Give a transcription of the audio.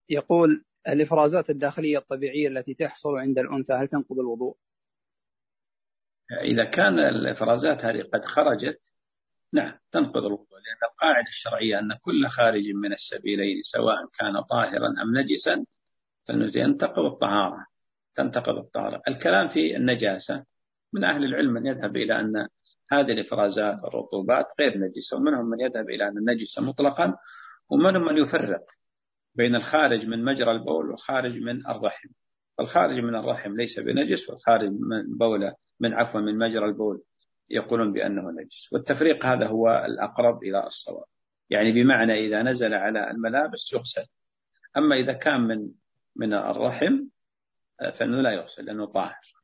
يقول: الإفرازات الداخلية الطبيعية التي تحصل عند الأنثى هل تنقض الوضوء؟ إذا كان الإفرازات هذه قد خرجت نعم تنقض الوضوء، لأن القاعدة الشرعية أن كل خارج من السبيلين سواء كان طاهرا أم نجسا تنتقض الطهارة. الكلام في النجاسة من أهل العلم من يذهب إلى أن هذه الإفرازات والرطوبات غير نجسة، ومنهم من يذهب إلى أن النجسة مطلقا، ومنهم من يفرق بين الخارج من مجرى البول والخارج من الرحم. فالخارج من الرحم ليس بنجس، والخارج من مجرى البول يقولون بأنه نجس، والتفريق هذا هو الأقرب إلى الصواب، يعني بمعنى إذا نزل على الملابس يغسل، أما إذا كان من الرحم فإنه لا يغسل لأنه طاهر.